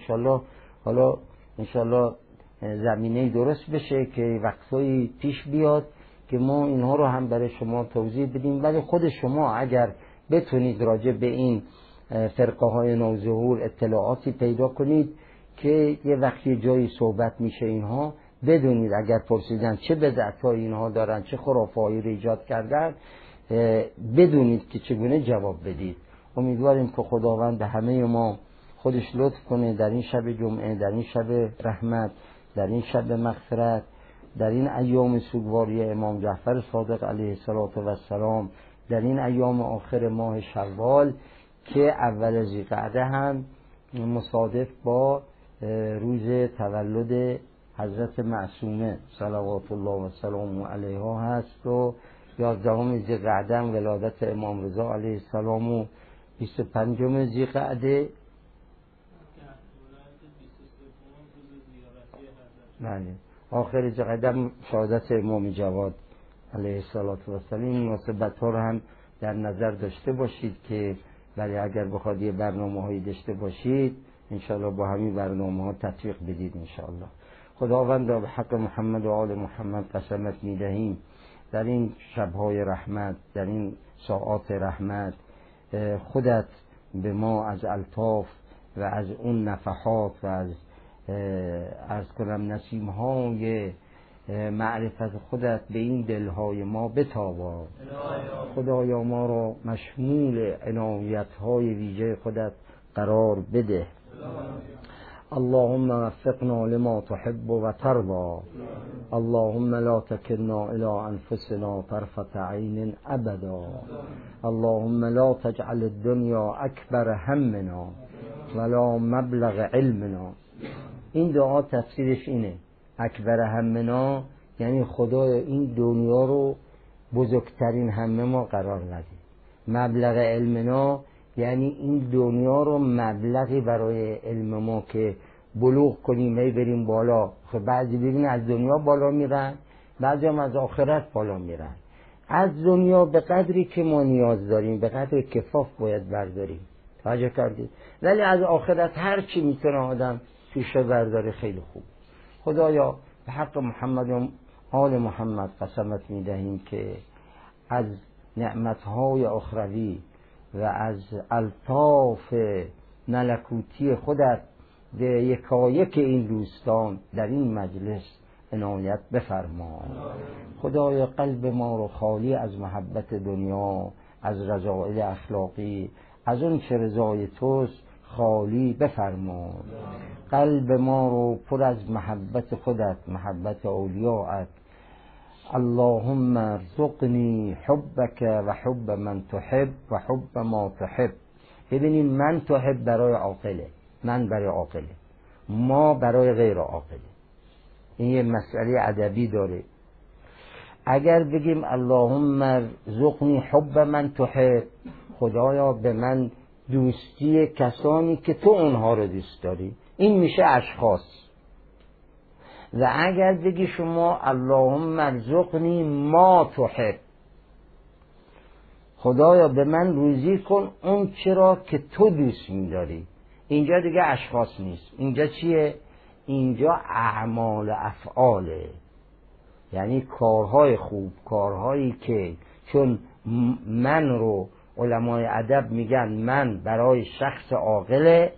انشالله زمینه درست بشه که وقتایی پیش بیاد که ما اینها رو هم برای شما توضیح بدیم. ولی خود شما اگر بتونید راجع به این فرقه های نوظهور اطلاعاتی پیدا کنید که یه وقتی جایی صحبت میشه اینها، بدونید اگر پرسیدن چه بدعت‌هایی اینها دارن، چه خرافه‌هایی رو ایجاد کردن، بدونید که چگونه جواب بدید. امیدواریم که خداوند به همه ما خودش لطف کنه در این شب جمعه، در این شب رحمت، در این شب مغفرت، در این ایام سوگواری امام جعفر صادق علیه السلام، در این ایام آخر ماه شوال که اول ذی‌قعده هم مصادف با روز تولد حضرت معصومه صلوات الله و سلامه علیها هست و 11 ذی‌قعده هم ولادت امام رضا علیه السلام و 25 ذی‌قعده بله آخر ذی‌قعده شهادت امام جواد علیه السلام. این مناسبت‌ها رو هم در نظر داشته باشید که ولی اگر بخواد یه برنامه‌هایی داشته باشید انشاءالله با همین برنامه‌ها تطبیق بدید انشاءالله. خداوند را به حق محمد و آل محمد قسمت می‌دهیم در این شب‌های رحمت، در این ساعات رحمت، خودت به ما از الطاف و از اون نفحات و از نسیم‌های معرفت خودت به این دلهای ما بتابان. خدایا ما را مشمول عنایت‌های ویژه خودت قرار بده. اللهم وفقنا لما تحب و ترضى. اللهم لا تكلنا الى انفسنا طرفة عين ابدا. اللهم لا تجعل الدنيا اکبر همنا ولا مبلغ علمنا. این دعا تفسیرش اینه، اکبر همنا یعنی خدای این دنیا رو بزرگترین همه ما قرار نده. مبلغ علمنا یعنی این دنیا رو مبلغی برای علم ما که بلوغ کنیم و بریم بالا. خب بعضی ببین از دنیا بالا میرن، بعضی هم از آخرت بالا میرن. از دنیا به قدری که ما نیاز داریم به قدر کفاف باید برداریم، توجه کردید؟ ولی از آخرت هر چی میتونه آدم توشه برداره خیلی خوب. خدایا به حق محمد و آل محمد قسمت میدهیم که از نعمتهای اخروی و از الطاف ملکوتی خودت به یکایک این دوستان در این مجلس عنایت بفرما. خدایا قلب ما رو خالی از محبت دنیا، از رذائل اخلاقی، از اون چه رضای توست خالی بفرما. قلب ما رو پر از محبت خودت، محبت اولیاءت. اللهم ارزقنی حبک و حب من تحب و حب ما تحب. ببینید من تحب برای عاقله، من برای عاقله، ما برای غیر عاقله. این یه مسئله ادبی داره. اگر بگیم اللهم ارزقنی حب من تحب، خدایا به من دوستی کسانی که تو اونها رو دوست داری، این میشه اشخاص. و اگر بگی شما اللهم ارزقنی ما تحب، خدایا به من روزی کن اون چرا که تو دوست می‌داری، اینجا دیگه اشخاص نیست. اینجا چیه؟ اینجا اعمال افعاله، یعنی کارهای خوب، کارهایی که چون من رو علمای ادب میگن من برای شخص عاقله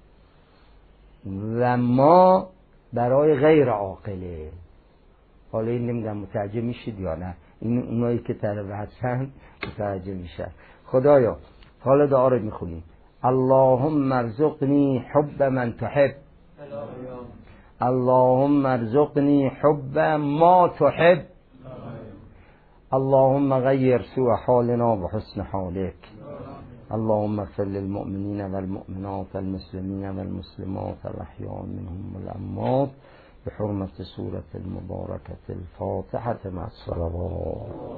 و ما برای غیر عاقله. حالا این نمیدونم متوجه میشید یا نه، این اونایی که طلبه هستن متوجه میشن. خدایا حالا دعا رو میخونیم. اللهم ارزقنی حب من تحب، اللهم ارزقنی حب ما تحب، اللهم غیر سوء حالنا بحسن حالك، اللهم اغفر للمؤمنين والمؤمنات والمسلمين والمسلمات الأحياء منهم والأموات بحرمة سورة المباركة الفاتحة مع الصلوات.